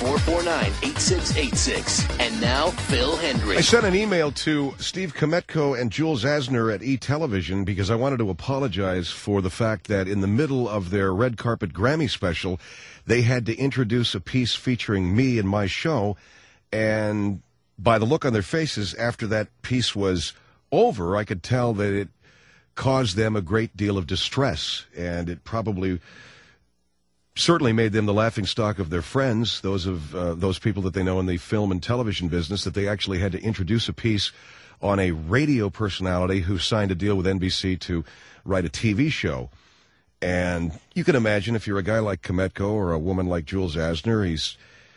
449-8686. And now, Phil Hendry. I sent an email to Steve Kometko and Jules Asner at E-Television because I wanted to apologize for the fact that in the middle of their red carpet Grammy special, they had to introduce a piece featuring me and my show. And by the look on their faces after that piece was over, I could tell that it caused them a great deal of distress, and it certainly made them the laughingstock of their friends, those people that they know in the film and television business, that they actually had to introduce a piece on a radio personality who signed a deal with NBC to write a TV show. And you can imagine if you're a guy like Kometko or a woman like Jules Asner,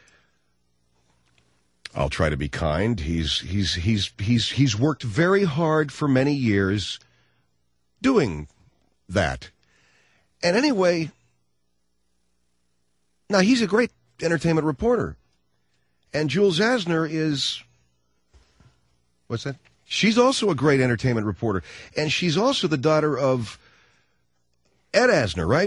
I'll try to be kind. He's worked very hard for many years doing that. And anyway, now he's a great entertainment reporter. And Jules Asner is, what's that? She's also a great entertainment reporter. And she's also the daughter of Ed Asner, right?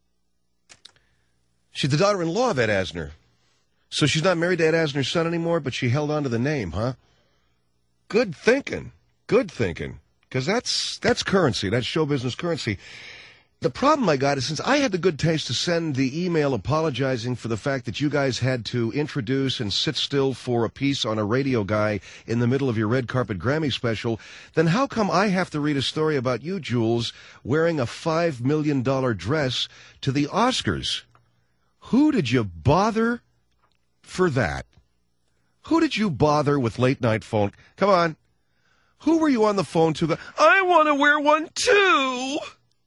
She's the daughter-in-law of Ed Asner. So she's not married to Ed Asner's son anymore, but she held on to the name, huh? Good thinking. Good thinking. Because that's currency. That's show business currency. The problem I got is since I had the good taste to send the email apologizing for the fact that you guys had to introduce and sit still for a piece on a radio guy in the middle of your red carpet Grammy special, then how come I have to read a story about you, Jules, wearing a $5 million dress to the Oscars? Who did you bother for that? Who did you bother with late night phone? Come on. Who were you on the phone to? I want to wear one too.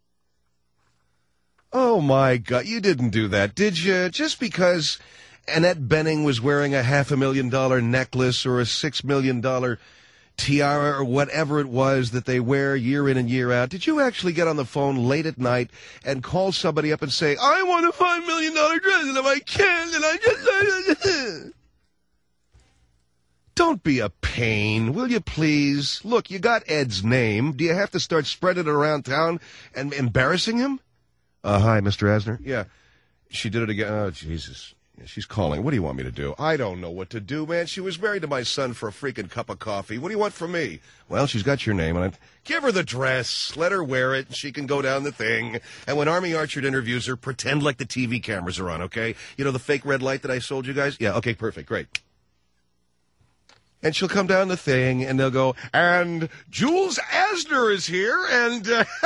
Oh, my God. You didn't do that, did you? Just because Annette Bening was wearing a $500,000 necklace or a $6 million tiara or whatever it was that they wear year in and year out, did you actually get on the phone late at night and call somebody up and say, I want a $5 million dress, and if I can, then I just... Don't be a pain, will you please? Look, you got Ed's name. Do you have to start spreading it around town and embarrassing him? Hi, Mr. Asner. Yeah, she did it again. Oh, Jesus. Yeah, she's calling. What do you want me to do? I don't know what to do, man. She was married to my son for a freaking cup of coffee. What do you want from me? Well, she's got your name, and give her the dress. Let her wear it, and she can go down the thing. And when Army Archer interviews her, pretend like the TV cameras are on, okay? You know the fake red light that I sold you guys? Yeah, okay, perfect, great. And she'll come down the thing, and they'll go, and Jules Asner is here, and,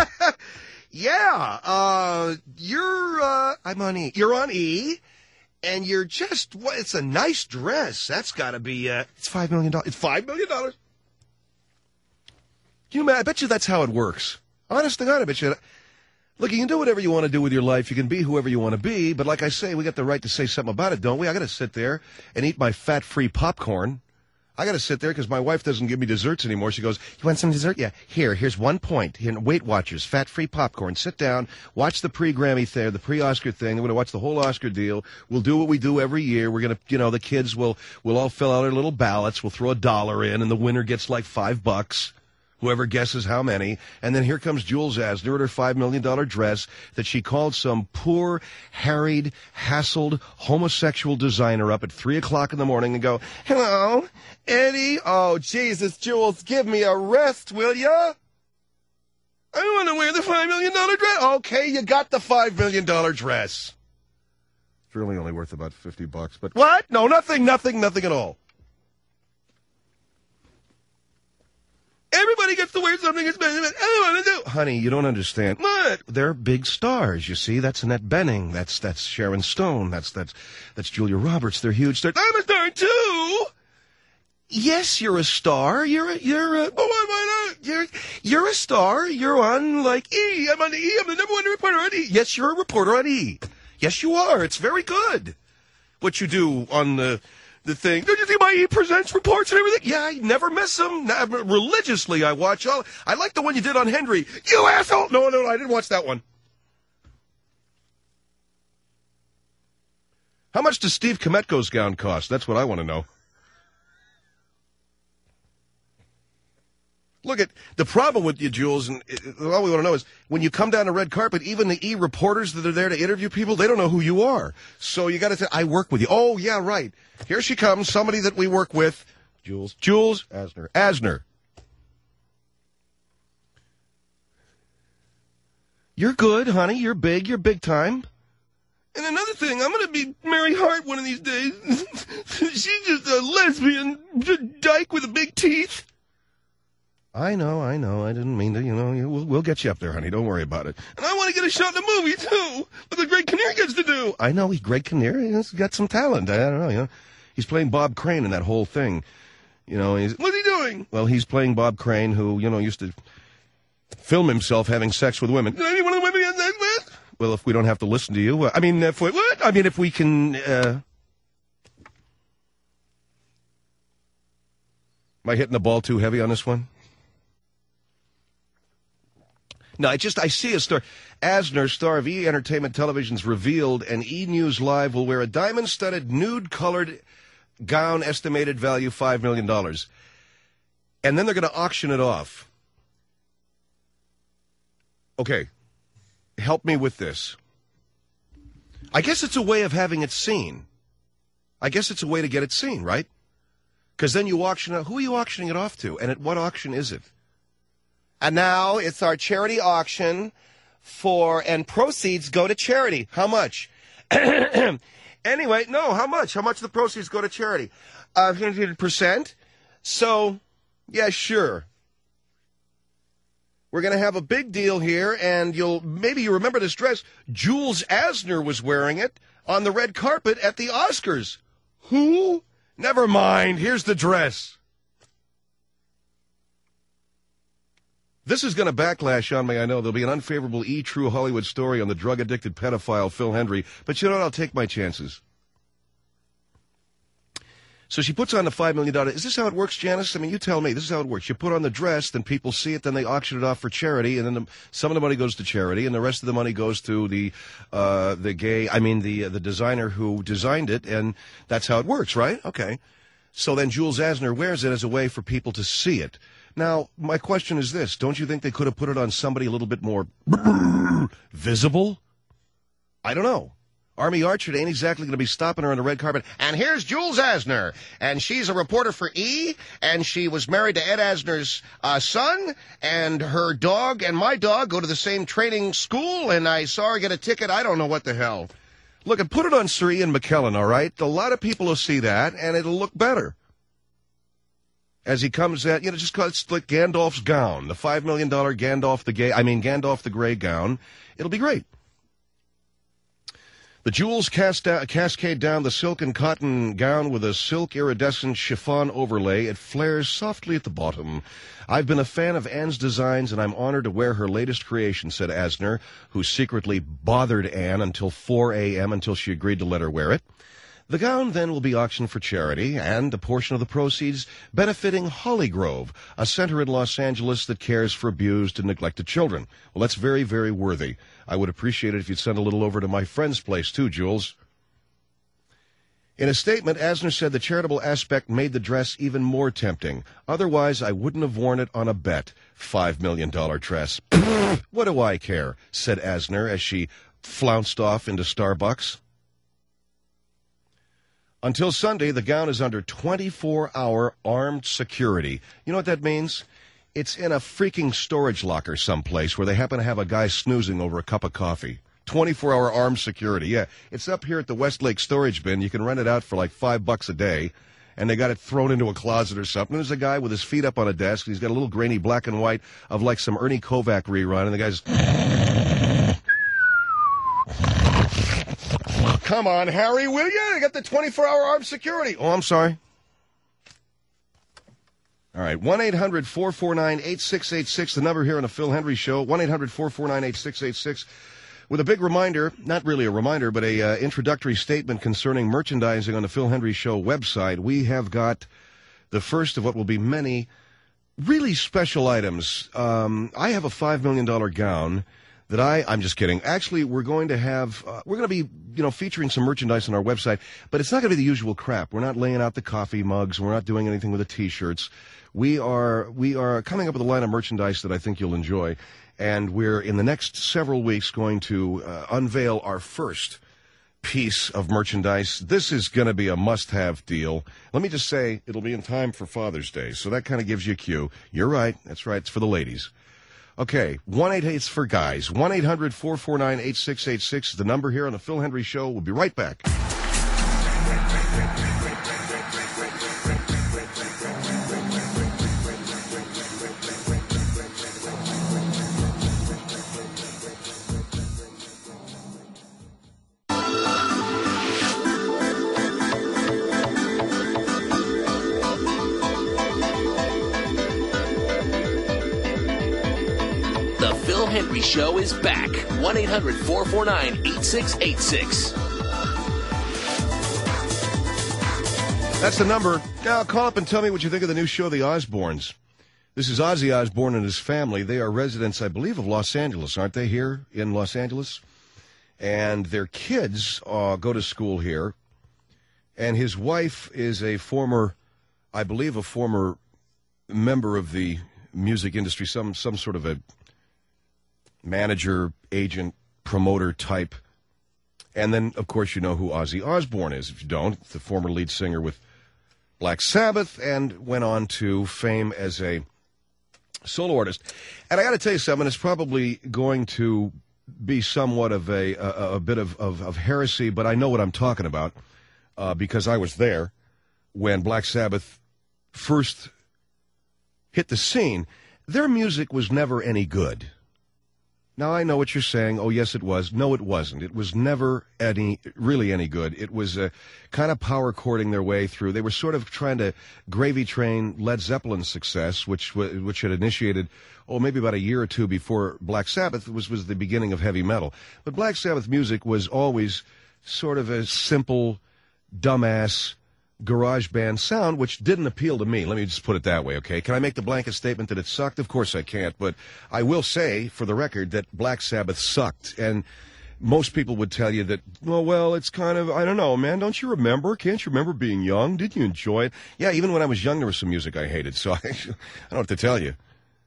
yeah, I'm on E. You're on E, and you're just, it's a nice dress. That's got to be, it's $5 million. It's $5 million? I bet you that's how it works. Honest to God, I bet you. Look, you can do whatever you want to do with your life. You can be whoever you want to be, but like I say, we got the right to say something about it, don't we? I got to sit there and eat my fat-free popcorn. I got to sit there because my wife doesn't give me desserts anymore. She goes, you want some dessert? Yeah. Here's 1 point. Here, Weight Watchers, fat-free popcorn. Sit down, watch the pre-Grammy thing, the pre-Oscar thing. We're going to watch the whole Oscar deal. We'll do what we do every year. We're going to, the kids will all fill out our little ballots. We'll throw $1 in, and the winner gets like $5. Whoever guesses how many. And then here comes Jules Asner at her $5 million dress that she called some poor, harried, hassled, homosexual designer up at 3 o'clock in the morning and go, hello, Eddie? Oh, Jesus, Jules, give me a rest, will ya? I want to wear the $5 million dress. Okay, you got the $5 million dress. It's really only worth about $50, but what? No, nothing at all. Everybody gets to wear something expensive. I want to do. Honey, you don't understand. What? They're big stars, you see. That's Annette Bening. That's Sharon Stone. That's Julia Roberts. They're huge stars. I'm a star too. Yes, you're a star. You're a star. You're on like E. I'm on E. I'm the number one reporter on E. Yes, you're a reporter on E. Yes, you are. It's very good. What you do on the thing. Don't you see my E! Presents reports and everything? Yeah, I never miss them. Religiously, I watch all. I like the one you did on Henry. You asshole! No, I didn't watch that one. How much does Steve Kometko's gown cost? That's what I want to know. Look at the problem with you, Jules, and all we want to know is when you come down the red carpet, even the reporters that are there to interview people, they don't know who you are. So you got to say, I work with you. Oh, yeah, right. Here she comes, somebody that we work with. Jules Asner. Asner. You're good, honey. You're big time. And another thing, I'm going to be Mary Hart one of these days. She's just a lesbian dyke with big teeth. I know. I didn't mean to, we'll get you up there, honey. Don't worry about it. And I want to get a shot in the movie, too. But the Greg Kinnear gets to do. I know, Greg Kinnear. He's got some talent. I don't know, He's playing Bob Crane in that whole thing. What's he doing? Well, he's playing Bob Crane, who, used to film himself having sex with women. Did any one of the women he had sex with? Well, if we don't have to listen to you. If we can, Am I hitting the ball too heavy on this one? No, I see a story. Asner, star of E! Entertainment Television's revealed, and E! News Live will wear a diamond-studded, nude-colored gown, estimated value $5 million. And then they're going to auction it off. Okay, help me with this. I guess it's a way of having it seen. I guess it's a way to get it seen, right? Because then you auction it. Who are you auctioning it off to? And at what auction is it? And now it's our charity auction and proceeds go to charity. How much? Anyway, no, how much? How much of the proceeds go to charity? 100%. So, yeah, sure. We're going to have a big deal here, and maybe you remember this dress. Jules Asner was wearing it on the red carpet at the Oscars. Who? Never mind. Here's the dress. This is going to backlash on me, I know. There'll be an unfavorable True Hollywood story on the drug-addicted pedophile Phil Hendry. But you know what? I'll take my chances. So she puts on the $5 million. Is this how it works, Janice? I mean, you tell me. This is how it works. You put on the dress, then people see it, then they auction it off for charity, and then some of the money goes to charity, and the rest of the money goes to the designer who designed it, and that's how it works, right? Okay. So then Jules Asner wears it as a way for people to see it. Now, my question is this. Don't you think they could have put it on somebody a little bit more visible? I don't know. Army Archer ain't exactly going to be stopping her on the red carpet. And here's Jules Asner, and she's a reporter for E!, and she was married to Ed Asner's son, and her dog and my dog go to the same training school, and I saw her get a ticket. I don't know what the hell. Look, and put it on Sir Ian McKellen, all right? A lot of people will see that, and it'll look better. As he comes at, just call it like Gandalf's gown, the $5 million Gandalf the Grey gown. It'll be great. The jewels cascade down the silk and cotton gown with a silk iridescent chiffon overlay. It flares softly at the bottom. I've been a fan of Anne's designs, and I'm honored to wear her latest creation, said Asner, who secretly bothered Anne until 4 a.m. until she agreed to let her wear it. The gown then will be auctioned for charity, and a portion of the proceeds benefiting Holly Grove, a center in Los Angeles that cares for abused and neglected children. Well, that's very, very worthy. I would appreciate it if you'd send a little over to my friend's place, too, Jules. In a statement, Asner said the charitable aspect made the dress even more tempting. Otherwise, I wouldn't have worn it on a bet. $5 million dress. What do I care, said Asner as she flounced off into Starbucks. Until Sunday, the gown is under 24-hour armed security. You know what that means? It's in a freaking storage locker someplace where they happen to have a guy snoozing over a cup of coffee. 24-hour armed security. Yeah, it's up here at the Westlake storage bin. You can rent it out for like $5 a day, and they got it thrown into a closet or something. There's a guy with his feet up on a desk. He's got a little grainy black and white of like some Ernie Kovac rerun, and the guy's... Come on, Harry, will you? I got the 24-hour armed security. Oh, I'm sorry. All right, 1-800-449-8686, the number here on the Phil Hendry Show, 1-800-449-8686, with a big reminder, not really a reminder, but a introductory statement concerning merchandising on the Phil Hendry Show website. We have got the first of what will be many really special items. I have a $5 million gown that I'm just kidding. Actually, we're going to be, featuring some merchandise on our website, but it's not going to be the usual crap. We're not laying out the coffee mugs. We're not doing anything with the T-shirts. We are coming up with a line of merchandise that I think you'll enjoy, and we're in the next several weeks going to unveil our first piece of merchandise. This is going to be a must-have deal. Let me just say, it'll be in time for Father's Day, so that kind of gives you a cue. You're right. That's right. It's for the ladies. Okay, 1-800, it's for guys. 1-800-449-8686 is the number here on the Phil Hendry Show. We'll be right back. The Phil Hendry Show is back. 1-800-449-8686. That's the number. Now, call up and tell me what you think of the new show, The Osbournes. This is Ozzy Osbourne and his family. They are residents, I believe, of Los Angeles, aren't they, here in Los Angeles? And their kids go to school here. And his wife is a former member of the music industry, some sort of a manager, agent, promoter type. And then, of course, you know who Ozzy Osbourne is. If you don't, the former lead singer with Black Sabbath and went on to fame as a solo artist. And I got to tell you something, it's probably going to be somewhat of a bit of heresy, but I know what I'm talking about because I was there when Black Sabbath first hit the scene. Their music was never any good. Now, I know what you're saying. Oh, yes, it was. No, it wasn't. It was never really any good. It was kind of power chording their way through. They were sort of trying to gravy train Led Zeppelin's success, which had initiated, maybe about a year or two before Black Sabbath was the beginning of heavy metal. But Black Sabbath music was always sort of a simple, dumbass garage band sound, which didn't appeal to me. Let me just put it that way, okay? Can I make the blanket statement that it sucked? Of course I can't, but I will say, for the record, that Black Sabbath sucked. And most people would tell you that, well, it's kind of, I don't know, man, don't you remember? Can't you remember being young? Didn't you enjoy it? Yeah, even when I was young, there was some music I hated, so I don't have to tell you.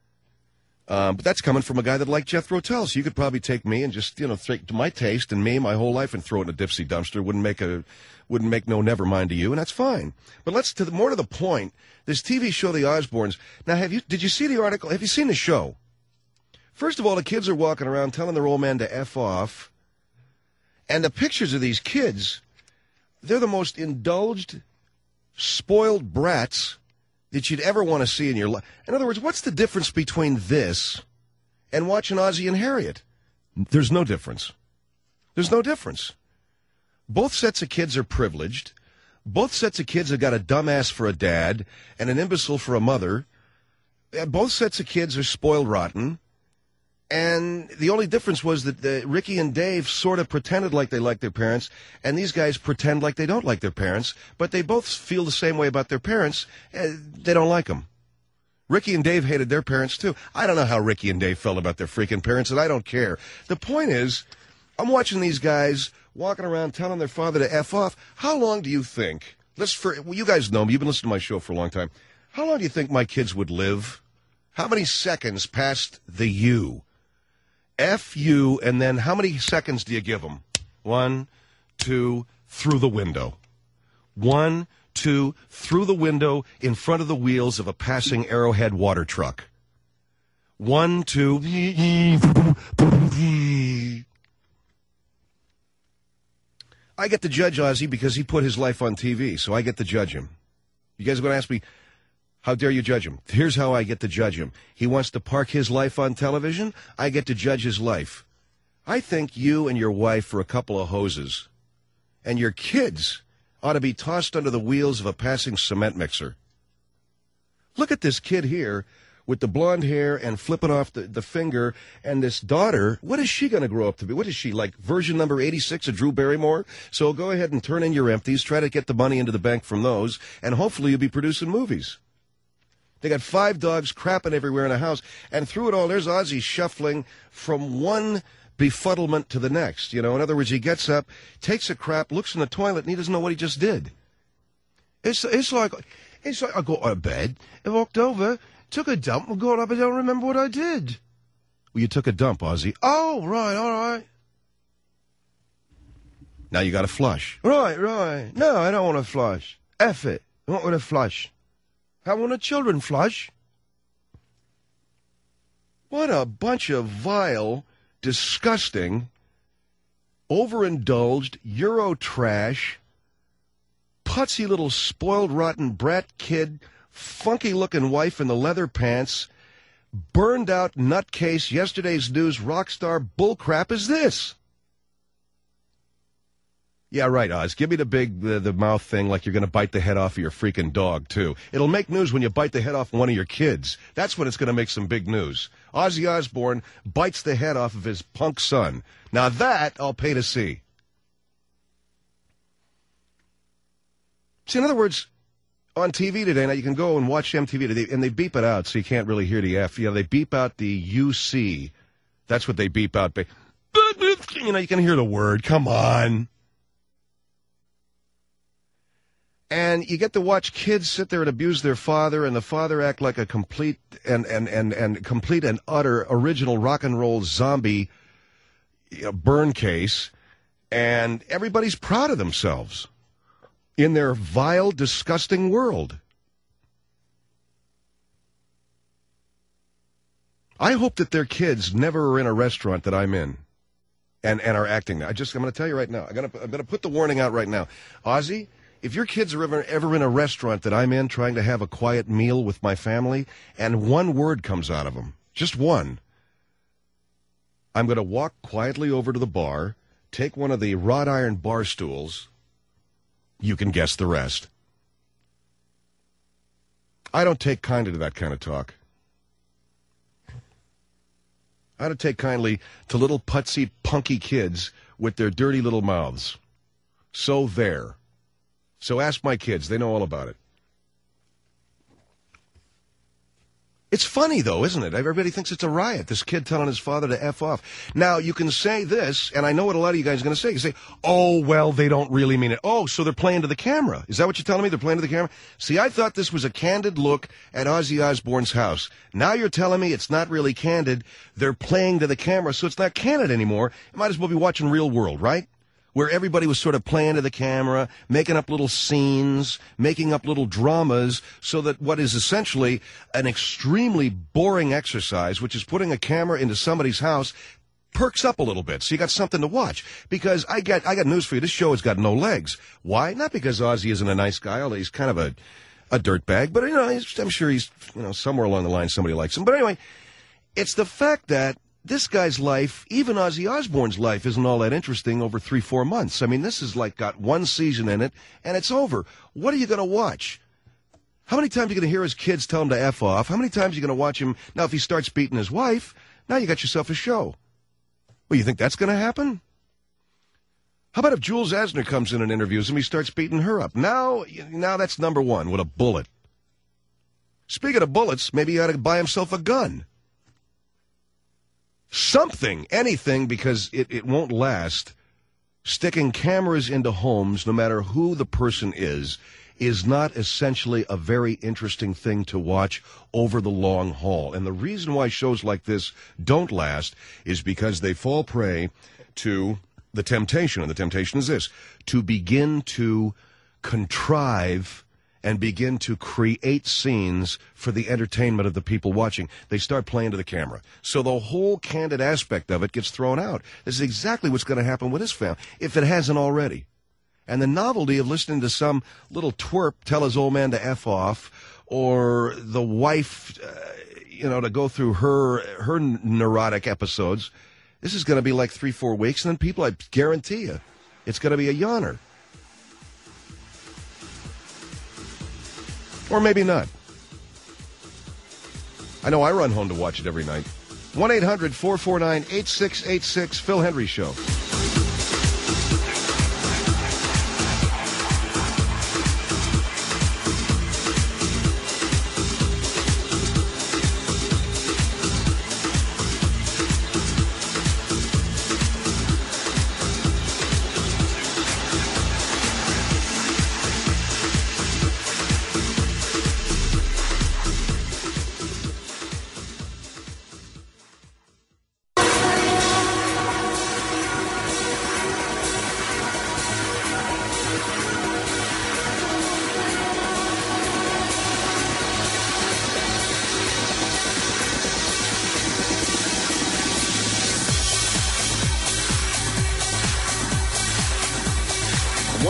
But that's coming from a guy that liked Jethro Tull, so you could probably take me and just, take to my taste and me my whole life and throw it in a Dipsy dumpster. Wouldn't make no never mind to you, and that's fine. But more to the point, this TV show, The Osbournes. Now, did you see the article? Have you seen the show? First of all, the kids are walking around telling their old man to F off, and the pictures of these kids, they're the most indulged, spoiled brats that you'd ever want to see in your life. In other words, what's the difference between this and watching Ozzy and Harriet? There's no difference. There's no difference. Both sets of kids are privileged. Both sets of kids have got a dumbass for a dad and an imbecile for a mother. Both sets of kids are spoiled rotten. And the only difference was that Ricky and Dave sort of pretended like they liked their parents, and these guys pretend like they don't like their parents, but they both feel the same way about their parents. They don't like them. Ricky and Dave hated their parents, too. I don't know how Ricky and Dave felt about their freaking parents, and I don't care. The point is, I'm watching these guys walking around telling their father to F off. How long do you think, you guys know me, you've been listening to my show for a long time, how long do you think my kids would live? How many seconds past the U? F you, and then how many seconds do you give them? 1, 2, through the window. 1, 2, through the window in front of the wheels of a passing Arrowhead water truck. 1, 2. I get to judge Ozzy because he put his life on TV, so I get to judge him. You guys are going to ask me, how dare you judge him? Here's how I get to judge him. He wants to park his life on television. I get to judge his life. I think you and your wife are a couple of hoses, and your kids ought to be tossed under the wheels of a passing cement mixer. Look at this kid here with the blonde hair and flipping off the finger, and this daughter, what is she going to grow up to be? What is she, like version number 86 of Drew Barrymore? So go ahead and turn in your empties, try to get the money into the bank from those, and hopefully you'll be producing movies. They got 5 dogs crapping everywhere in the house, and through it all, there's Ozzy shuffling from one befuddlement to the next. You know, in other words, he gets up, takes a crap, looks in the toilet, and he doesn't know what he just did. It's like I got out of bed, I walked over, took a dump, and got up, I don't remember what I did. Well, you took a dump, Ozzy. Oh, right, all right. Now you got to flush. Right. No, I don't want to flush. F it. I want to flush. How want the children flush? What a bunch of vile, disgusting, overindulged Euro trash, putsy little spoiled rotten brat kid, funky-looking wife in the leather pants, burned-out nutcase, yesterday's news rock star bullcrap is this? Yeah, right, Oz. Give me the big, the mouth thing like you're going to bite the head off of your freaking dog, too. It'll make news when you bite the head off one of your kids. That's when it's going to make some big news. Ozzy Osbourne bites the head off of his punk son. Now that I'll pay to see. See, in other words, on TV today, now you can go and watch MTV today, and they beep it out so you can't really hear the F. You know, they beep out the UC. That's what they beep out. You know, you can hear the word. Come on. And you get to watch kids sit there and abuse their father, and the father act like a complete and complete and utter original rock and roll zombie burn case, and everybody's proud of themselves in their vile, disgusting world. I hope that their kids never are in a restaurant that I'm in and are acting. I'm going to tell you right now. I'm going to put the warning out right now. Ozzy, if your kids are ever in a restaurant that I'm in trying to have a quiet meal with my family, and one word comes out of them, just one, I'm going to walk quietly over to the bar, take one of the wrought iron bar stools. You can guess the rest. I don't take kindly to that kind of talk. I don't take kindly to little putsy, punky kids with their dirty little mouths. So there. So ask my kids. They know all about it. It's funny, though, isn't it? Everybody thinks it's a riot, this kid telling his father to F off. Now, you can say this, and I know what a lot of you guys are going to say. You say, oh, well, they don't really mean it. Oh, so they're playing to the camera. Is that what you're telling me? They're playing to the camera? See, I thought this was a candid look at Ozzy Osbourne's house. Now you're telling me it's not really candid. They're playing to the camera, so it's not candid anymore. You might as well be watching Real World, right? Where everybody was sort of playing to the camera, making up little scenes, making up little dramas, so that what is essentially an extremely boring exercise, which is putting a camera into somebody's house, perks up a little bit. So you got something to watch. Because I got news for you. This show has got no legs. Why? Not because Ozzy isn't a nice guy, although he's kind of a dirtbag, but, I'm sure he's, somewhere along the line somebody likes him. But anyway, it's the fact that this guy's life, even Ozzy Osbourne's life, isn't all that interesting over 3-4 months. I mean, this has got one season in it, and it's over. What are you going to watch? How many times are you going to hear his kids tell him to F off? How many times are you going to watch him? Now, if he starts beating his wife, now you got yourself a show. Well, you think that's going to happen? How about if Jules Asner comes in and interviews him, he starts beating her up? Now that's number one with a bullet. Speaking of bullets, maybe he ought to buy himself a gun. Something, anything, because it won't last. Sticking cameras into homes, no matter who the person is not essentially a very interesting thing to watch over the long haul. And the reason why shows like this don't last is because they fall prey to the temptation, and the temptation is this, to begin to contrive and begin to create scenes for the entertainment of the people watching. They start playing to the camera. So the whole candid aspect of it gets thrown out. This is exactly what's going to happen with this family, if it hasn't already. And the novelty of listening to some little twerp tell his old man to F off, or the wife, to go through her neurotic episodes, this is going to be like 3-4 weeks, and then people, I guarantee you, it's going to be a yawner. Or maybe not. I know I run home to watch it every night. 1-800-449-8686, Phil Hendrie Show.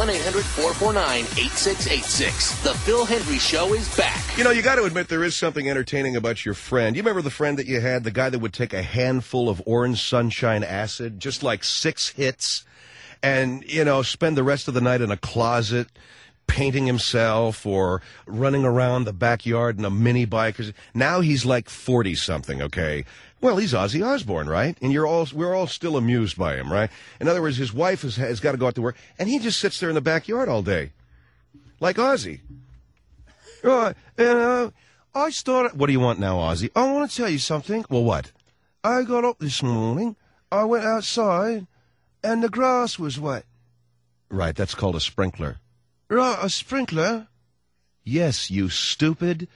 1-800-449-8686. The Phil Hendry Show is back. You know, you got to admit there is something entertaining about your friend. You remember the friend that you had, the guy that would take a handful of orange sunshine acid, just like 6 hits, and, you know, spend the rest of the night in a closet painting himself or running around the backyard in a mini bike. Now he's like 40-something, okay? Well, he's Ozzy Osbourne, right? And we're all still amused by him, right? In other words, his wife has got to go out to work, and he just sits there in the backyard all day, like Ozzy. Right, and I started... What do you want now, Ozzy? I want to tell you something. Well, what? I got up this morning, I went outside, and the grass was wet. Right, that's called a sprinkler. Right, a sprinkler? Yes, you stupid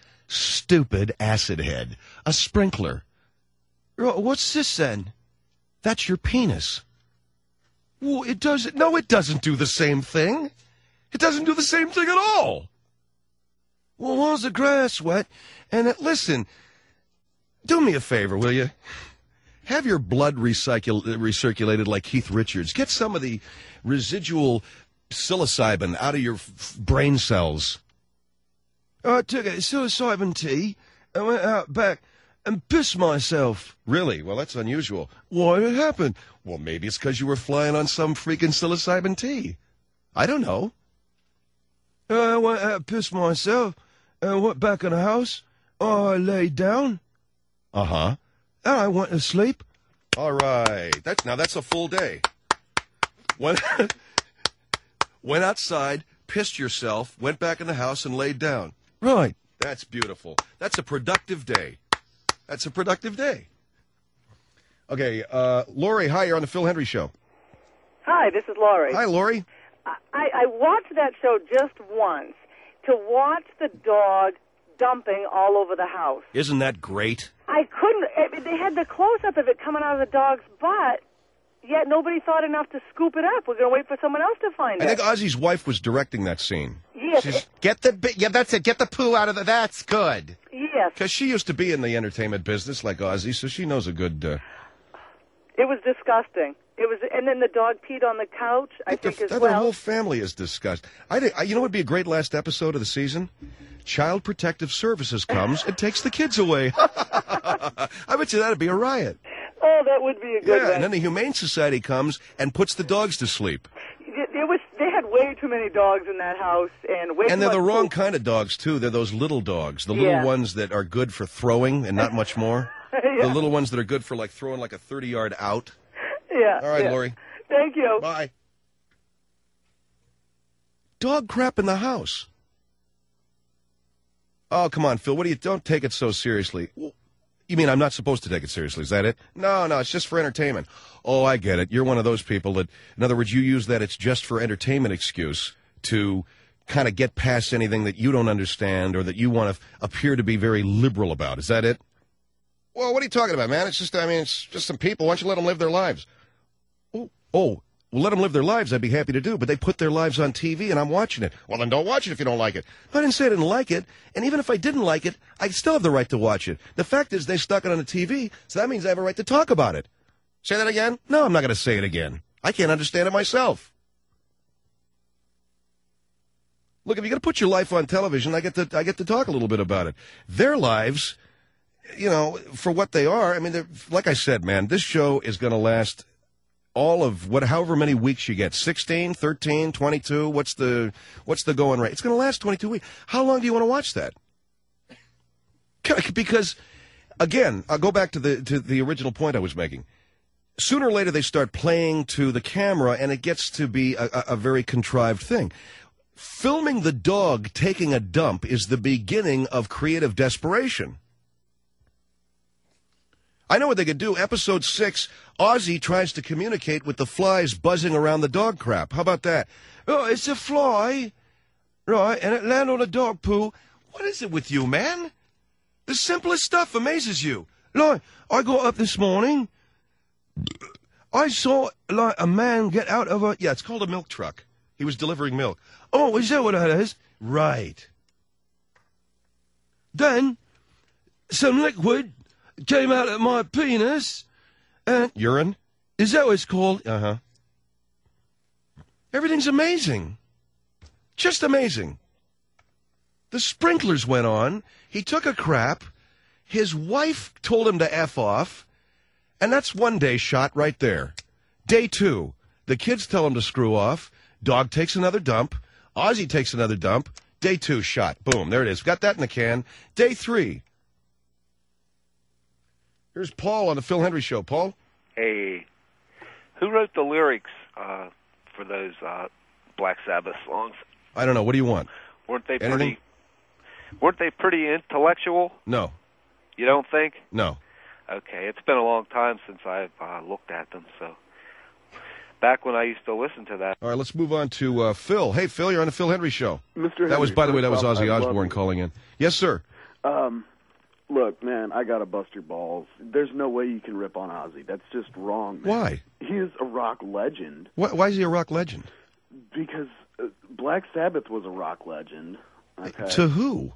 acid head. A sprinkler. Right, what's this then? That's your penis. Well, it doesn't... No, it doesn't do the same thing. It doesn't do the same thing at all. Well, was the grass wet? And listen, do me a favor, will you? Have your blood recirculated like Keith Richards. Get some of the residual psilocybin out of your brain cells. I took a psilocybin tea and went out back and pissed myself. Really? Well, that's unusual. Why did it happen? Well, maybe it's because you were flying on some freaking psilocybin tea. I don't know. I went out and pissed myself and went back in the house. I laid down. Uh-huh. And I went to sleep. All right. That's a full day. Went outside, pissed yourself, went back in the house, and laid down. Right. That's beautiful. That's a productive day. That's a productive day. Okay, Lori, hi, you're on the Phil Hendry Show. Hi, this is Lori. Hi, Lori. I watched that show just once to watch the dog dumping all over the house. Isn't that great? I couldn't. They had the close-up of it coming out of the dog's butt, yet nobody thought enough to scoop it up. We're going to wait for someone else to find it. I think Ozzy's wife was directing that scene. Yes. That's it. Get the poo out of the... That's good. Yes. Because she used to be in the entertainment business like Ozzy, so she knows a good... It was disgusting. It was, and then the dog peed on the couch, I think, as well. The whole family is disgusted. You know what would be a great last episode of the season? Child Protective Services comes and takes the kids away. I bet you that'd be a riot. Oh, that would be a good one. And then the Humane Society comes and puts the dogs to sleep. They had way too many dogs in that house, and they're the wrong kind of dogs too. They're those little dogs, the little ones that are good for throwing and not much more. Yeah. The little ones that are good for like throwing like a 30-yard out. Yeah. All right, Lori. Thank you. Bye. Dog crap in the house. Oh, come on, Phil. Don't take it so seriously. You mean I'm not supposed to take it seriously? Is that it? No, it's just for entertainment. Oh, I get it. You're one of those people that, in other words, you use that it's just for entertainment excuse to kind of get past anything that you don't understand or that you want to appear to be very liberal about. Is that it? Well, what are you talking about, man? It's just some people. Why don't you let them live their lives? Oh, well, let them live their lives. I'd be happy to do, but they put their lives on TV, and I'm watching it. Well, then don't watch it if you don't like it. I didn't say I didn't like it, and even if I didn't like it, I still have the right to watch it. The fact is they stuck it on the TV, so that means I have a right to talk about it. Say that again? No, I'm not going to say it again. I can't understand it myself. Look, if you're going to put your life on television, I get to talk a little bit about it. Their lives, for what they are, like I said, man, this show is going to last all of however many weeks you get, 16, 13, 22, what's the going rate? It's going to last 22 weeks. How long do you want to watch that? Because, again, I'll go back to the original point I was making. Sooner or later they start playing to the camera, and it gets to be a very contrived thing. Filming the dog taking a dump is the beginning of creative desperation. I know what they could do. Episode 6, Ozzy tries to communicate with the flies buzzing around the dog crap. How about that? Oh, it's a fly, right, and it landed on a dog poo. What is it with you, man? The simplest stuff amazes you. Like, I got up this morning, I saw, a man get out of it's called a milk truck. He was delivering milk. Oh, is that what that is? Right. Then, some liquid came out of my penis, and... Urine? Is that what it's called? Uh-huh. Everything's amazing. Just amazing. The sprinklers went on. He took a crap. His wife told him to F off. And that's one day shot right there. Day 2, the kids tell him to screw off. Dog takes another dump. Ozzy takes another dump. Day 2 shot. Boom, there it is. Got that in the can. Day 3. Here's Paul on the Phil Hendry Show. Paul? Hey, who wrote the lyrics for those Black Sabbath songs? I don't know. What do you want? Weren't they Anything? pretty intellectual? No. You don't think? No. Okay, it's been a long time since I've looked at them, so back when I used to listen to that. All right, let's move on to Phil. Hey, Phil, you're on the Phil Hendry Show. Mr. Henry, That was, by the way, that was Ozzy I love Osbourne you. calling in. Yes, sir. Look, man, I gotta bust your balls. There's no way you can rip on Ozzy. That's just wrong, man. Why? He is a rock legend. Why is he a rock legend? Because Black Sabbath was a rock legend. Okay. To who?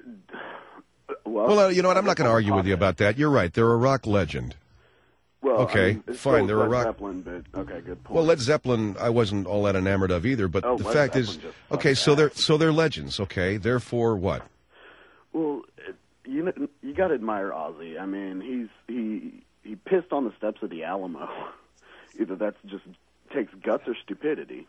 Well, you know what? I'm not going to argue with you about that. You're right. They're a rock legend. Well, Okay, it's fine, still they're a Led rock- Zeppelin, but okay, good point. Well, Led Zeppelin, I wasn't all that enamored of either. But the Led fact is, Zeppelin just okay, sucks so they're legends. Okay, therefore what? Well, you got to admire Ozzy. I mean, he pissed on the steps of the Alamo. Either that's just takes guts or stupidity.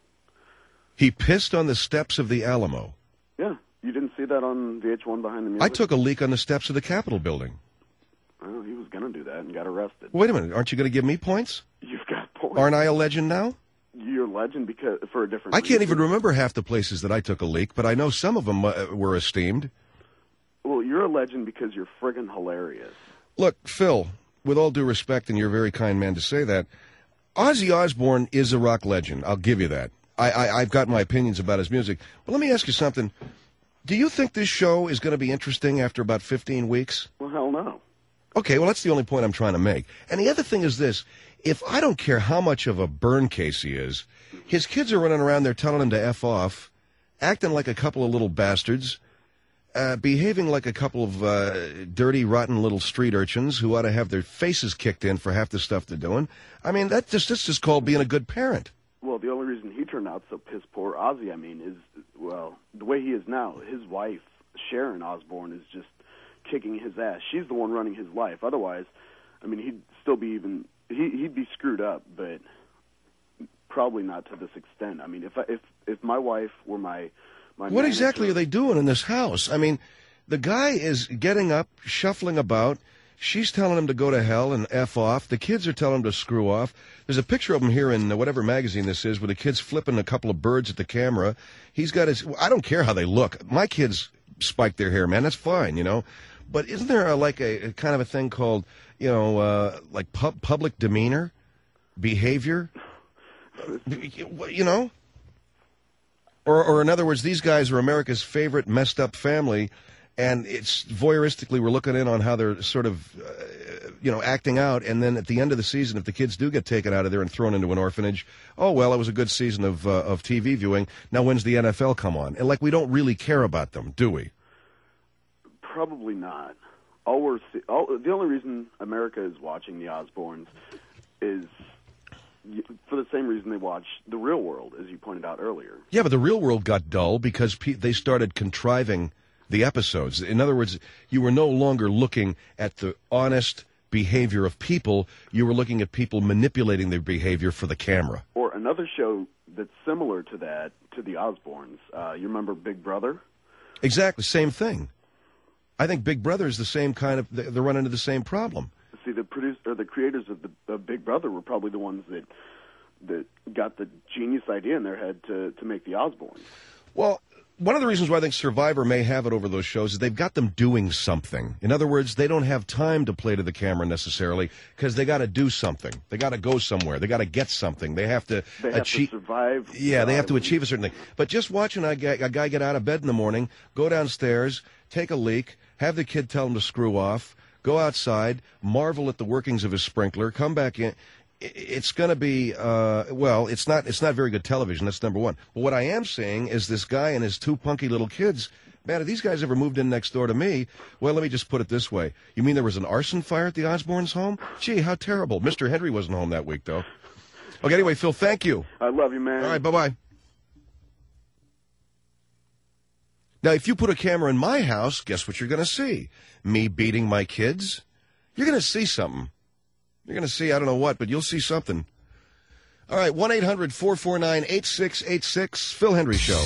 He pissed on the steps of the Alamo. Yeah, you didn't see that on VH1 Behind the Music? I took a leak on the steps of the Capitol building. Well, he was going to do that and got arrested. Wait a minute, aren't you going to give me points? You've got points. Aren't I a legend now? You're a legend because for a different I can't even reason. remember half the places that I took a leak, but I know some of them were esteemed. Well, you're a legend because you're friggin' hilarious. Look, Phil, with all due respect, and you're a very kind man to say that, Ozzy Osbourne is a rock legend. I'll give you that. I've got my opinions about his music. But let me ask you something. Do you think this show is going to be interesting after about 15 weeks? Well, hell no. Okay, well, that's the only point I'm trying to make. And the other thing is this. If I don't care how much of a burn case he is, his kids are running around there telling him to F off, acting like a couple of little bastards, behaving like a couple of dirty, rotten little street urchins who ought to have their faces kicked in for half the stuff they're doing. I mean, that's just called being a good parent. Well, the only reason he turned out so piss poor, Ozzy, I mean, is, well, the way he is now, his wife, Sharon Osbourne, is just kicking his ass. She's the one running his life. Otherwise, I mean, he'd still be even, he'd be screwed up, but probably not to this extent. I mean, if my wife were my What exactly are they doing in this house? I mean, the guy is getting up, shuffling about. She's telling him to go to hell and F off. The kids are telling him to screw off. There's a picture of him here in whatever magazine this is, where the kid's flipping a couple of birds at the camera. He's got his... I don't care how they look. My kids spike their hair, man. That's fine, you know. But isn't there a kind of a thing called, you know, like public demeanor, behavior? You know? Or in other words, these guys are America's favorite messed up family, and it's voyeuristically we're looking in on how they're sort of, acting out. And then at the end of the season, if the kids do get taken out of there and thrown into an orphanage, oh, well, it was a good season of TV viewing. Now when's the NFL come on? And, we don't really care about them, do we? Probably not. The only reason America is watching the Osbournes is for the same reason they watch The Real World, as you pointed out earlier. Yeah, but The Real World got dull because they started contriving the episodes. In other words, you were no longer looking at the honest behavior of people. You were looking at people manipulating their behavior for the camera. Or another show that's similar to that, to the Osbournes. You remember Big Brother? Exactly, same thing. I think Big Brother is the same kind of... They're running into the same problem. See, the creators of Big Brother were probably the ones that got the genius idea in their head to make the Osbournes. Well, one of the reasons why I think Survivor may have it over those shows is they've got them doing something. In other words, they don't have time to play to the camera necessarily because they got to do something. They got to go somewhere. They got to get something. They have to achieve. To survive. Yeah, they have to achieve a certain thing. But just watching a guy get out of bed in the morning, go downstairs, take a leak, have the kid tell him to screw off, go outside, marvel at the workings of his sprinkler, come back in. It's going to be, it's not very good television. That's number one. But what I am saying is this guy and his two punky little kids, man, have these guys ever moved in next door to me? Well, let me just put it this way. You mean there was an arson fire at the Osbournes' home? Gee, how terrible. Mr. Henry wasn't home that week, though. Okay, anyway, Phil, thank you. I love you, man. All right, bye-bye. Now, if you put a camera in my house, guess what you're going to see? Me beating my kids? You're going to see something. You're going to see, I don't know what, but you'll see something. All right, 1-800-449-8686, Phil Hendry Show.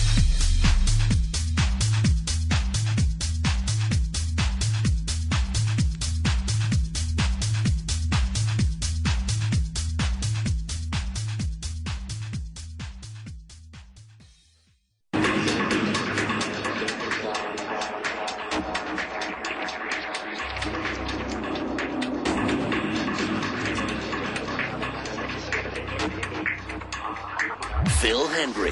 Phil Hendry,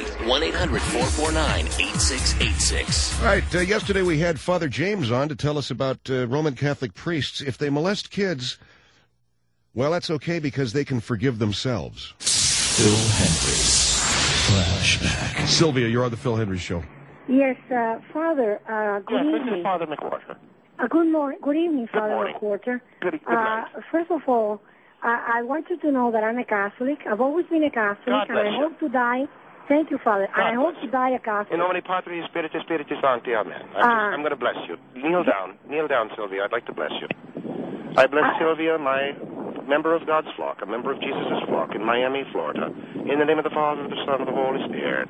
1-800-449-8686. All right, yesterday we had Father James on to tell us about Roman Catholic priests. If they molest kids, well, that's okay because they can forgive themselves. Phil Hendry's Flashback. Sylvia, you're on the Phil Hendry Show. Yes, Father, good evening. This is Father McWhorter. Good evening, Father morning. McWhorter. Good night. First of all, I want you to know that I'm a Catholic. I've always been a Catholic, God and I bless you. hope to die. Thank you, Father. And I hope bless to you. die a Catholic. In nomine Patris Spiritus Spiritus Sancti, Amen. I'm going to bless you. Kneel down, Sylvia. I'd like to bless you. I bless Sylvia, my member of God's flock, a member of Jesus' flock in Miami, Florida. In the name of the Father, the Son, and the Holy Spirit.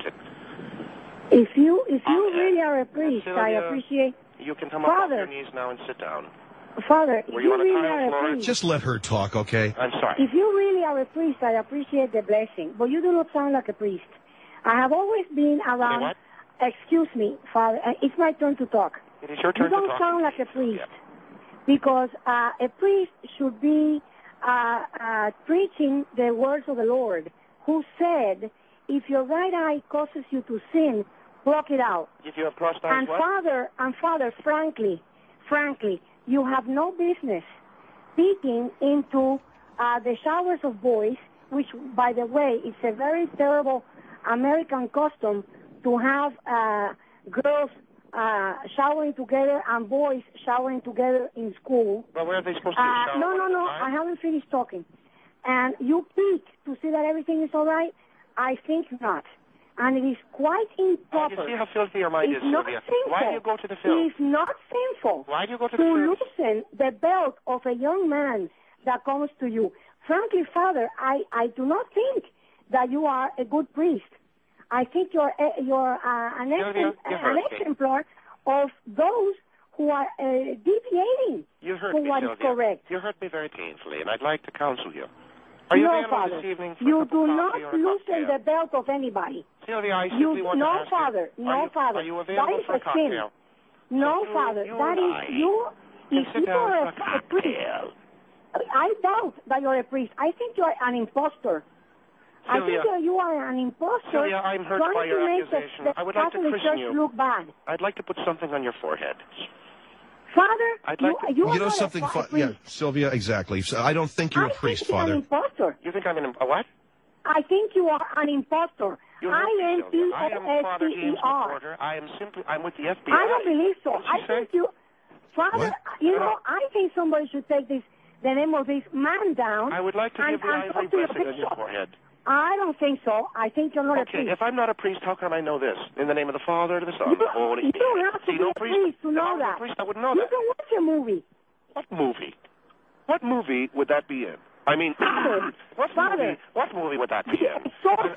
If you really are a priest, Sylvia, I appreciate. You can come up Father. off your knees now and sit down. Father, if Were you you on a really tile are a floor? priest, Just let her talk, okay? I'm sorry. if you really are a priest, I appreciate the blessing. But you do not sound like a priest. I have always been around. what? Excuse me, Father. It's my turn to talk. It is your You turn to don't talk. sound like a priest. Yeah. Because a priest should be preaching the words of the Lord, who said, if your right eye causes you to sin, pluck it out. If you have prostate, And what? Father, frankly, you have no business peeking into the showers of boys, which, by the way, is a very terrible American custom to have girls showering together and boys showering together in school. Well, where are they supposed to shower? No, one at a time? I haven't finished talking. And you peek to see that everything is all right? I think not. And it is quite improper. You see how filthy your mind It's is, not Sylvia. sinful. Why do you go to the film? It's not sinful Why do you go to to the film? loosen the belt of a young man that comes to you. Frankly, Father, I do not think that you are a good priest. I think you're an exemplar of those who are deviating You hurt from me, what is Sylvia. correct. You hurt me very painfully, and I'd like to counsel you. Are you No, available Father, this evening for a you cup do of not coffee or a loosen cocktail? the belt of anybody. Sylvia, I You simply want to no, ask Father, you, no, Father. Are you That available is for a a sin. cocktail? No, You- Father, you that and is I you. can If sit you down are for a a priest, cocktail. I doubt that you're a priest. I think you're an impostor. I Sylvia, think that you are an impostor Sylvia, I'm hurt trying by your to make accusation. the I would like to Catholic christen Church you. look bad. I'd like to put something on your forehead. Father, I'd like to- you are You know not something? a priest. Yeah, Sylvia, exactly. So I don't think you're a priest, I think Father. you're an impostor. You think I'm a what? I think you are an impostor. You hurt me, Sylvia. I am Father James I-N-P-O-S-T-E-R. McWhorter. I'm with the FBI. I don't believe so. What'd I she say? think you, Father, What? I think somebody should take the name of this man down. I would like to and, give the and ivory talk to your blessing on your bishop. forehead. I don't think so. I think you're not a Okay, priest. if I'm not a priest, how can I know this? In the name of the Father, and the Son, You and the Holy you Spirit. don't have to See, be no a priest to If I know was a that. priest, I wouldn't know You that. can watch a movie. What movie? What movie would that be in? I mean, Father, what Father. movie would that be in? Exorcist.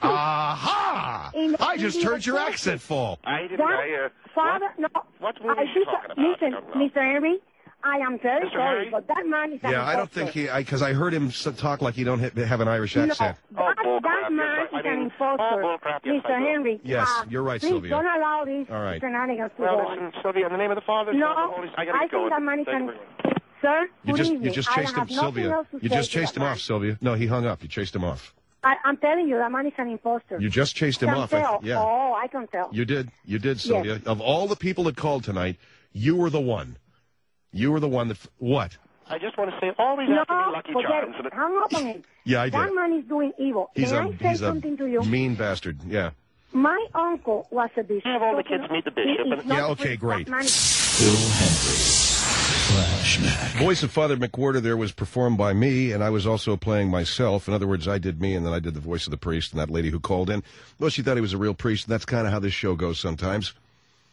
Aha! In- I just in the heard your exorcist. accent fall. I didn't. That, Father, no. What movie I is she think- talking about? Listen, I don't know. Mr. Henry, I am very Mr. sorry, Henry? but that man is an Yeah, I don't impostor. think because I heard him talk like you don't have an Irish accent. No, Oh, bull that crap, man yes, is I an mean, impostor. oh, bull crap, yes, Mr. I do. Henry, Yes, you're right, please Sylvia. don't allow these All right. shenanigans to Well, go on. listen, Sylvia, in the name of the Father, Son, and the No, Holy Spirit, I gotta I get going. think that man is Thank an... you very much. Sir, You good just evening. chased I him, have nothing Sylvia. else to You say just to chased that him man. off, Sylvia. No, he hung up. You chased him off. I'm telling you, that man is an impostor. You just chased him can off. tell. Yeah. Oh, I can tell. You did, Sylvia. Of all the people that called tonight, you were the one. You were the one that. What? I just want to say, always No, after me, Lucky forget Charms. it. Hang up on him. Yeah, I That did. man is doing evil. He's May a I say something to you? mean bastard. Yeah. My uncle was a bishop. Have all the kids meet the bishop He is and- not Yeah, okay, free. great. That man is- Phil Hendry's Flashback. Voice of Father McWhorter there was performed by me, and I was also playing myself. In other words, I did me, and then I did the voice of the priest, and that lady who called in, well, she thought he was a real priest, and that's kind of how this show goes sometimes.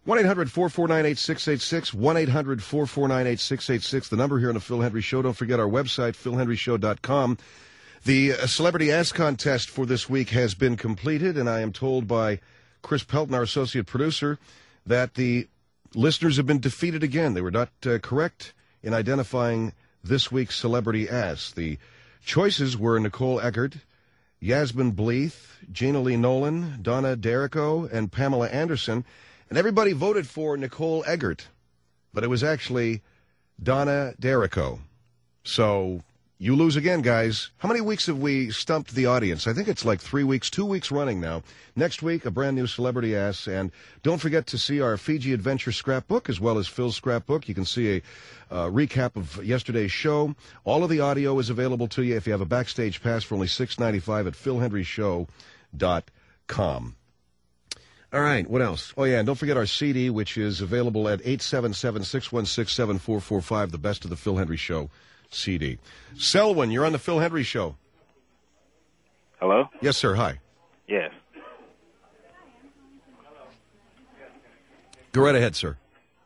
1-800-449-8686, 1-800-449-8686, the number here on the Phil Hendry Show. Don't forget our website, philhendryshow.com. The Celebrity Ask Contest for this week has been completed, and I am told by Chris Pelton, our associate producer, that the listeners have been defeated again. They were not correct in identifying this week's Celebrity Ask. The choices were Nicole Eggert, Yasmin Bleeth, Gina Lee Nolan, Donna D'Errico, and Pamela Anderson. And everybody voted for Nicole Eggert, but it was actually Donna D'Errico. So you lose again, guys. How many weeks have we stumped the audience? I think it's like 3 weeks, 2 weeks running now. Next week, a brand new Celebrity Ask. And don't forget to see our Fiji Adventure scrapbook as well as Phil's scrapbook. You can see a recap of yesterday's show. All of the audio is available to you if you have a backstage pass for only $6.95 at philhendryshow.com. All right, what else? Oh, yeah, and don't forget our CD, which is available at 877-616-7445, the Best of the Phil Hendry Show CD. Selwyn, you're on the Phil Hendry Show. Hello? Yes, sir. Hi. Yes. Go right ahead, sir.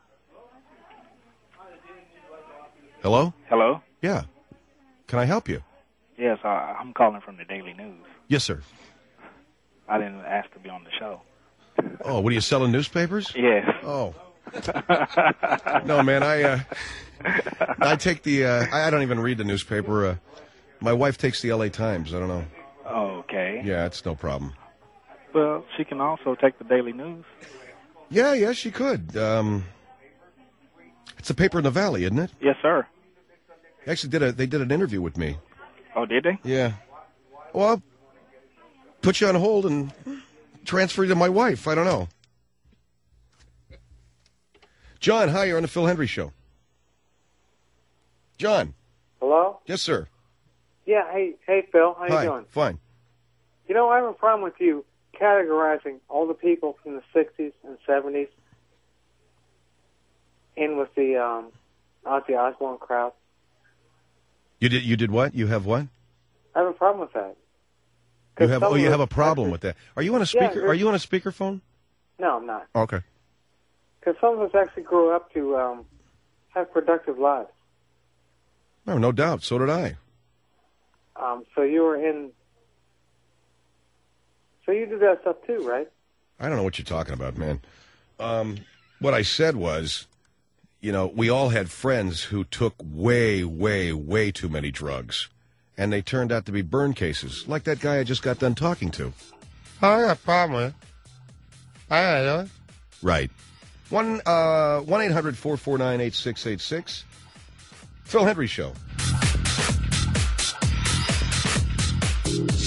Hello? Hello? Yeah. Can I help you? Yes, I'm calling from the Daily News. Yes, sir. I didn't ask to be on the show. Oh, what are you selling, newspapers? Yes. Oh. No, man, I take the, I don't even read the newspaper. My wife takes the LA Times. I don't know. Okay. Yeah, it's no problem. Well, she can also take the Daily News. Yeah, she could. It's a paper in the Valley, isn't it? Yes, sir. Actually, they did an interview with me. Oh, did they? Yeah. Well, I'll put you on hold and transfer you to my wife. I don't know. John, hi, you're on the Phil Hendry Show. John. Hello? Yes, sir. Yeah, hey, Phil, how you doing? Fine. You know, I have a problem with you categorizing all the people from the 60s and 70s in with the Ozzy Osbourne crowd. You did what? You have what? I have a problem with that. You have a problem with that. Are you on a speaker? Yeah, are you on a speakerphone? No, I'm not. Okay. Because some of us actually grew up to have productive lives. No, no doubt. So did I. So you were in. So you do that stuff too, right? I don't know what you're talking about, man. What I said was, we all had friends who took way, way, way too many drugs, and they turned out to be burn cases, like that guy I just got done talking to. I got a problem with it. I know it. Right. 1-800-449-8686. Phil Hendry Show.